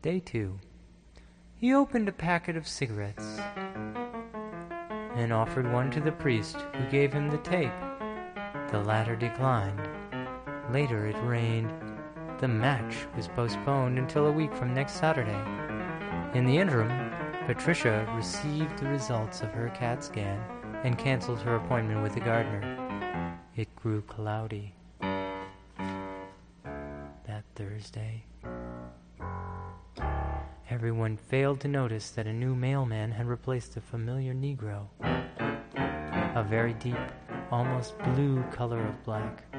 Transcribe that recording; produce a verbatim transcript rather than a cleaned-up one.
Day two. He opened a packet of cigarettes and offered one to the priest, who gave him the tape. The latter declined. Later it rained. The match was postponed until a week from next Saturday. In the interim, Patricia received the results of her CAT scan and canceled her appointment with the gardener. It grew cloudy that Thursday. Everyone failed to notice that a new mailman had replaced the familiar Negro. A very deep, almost blue color of black.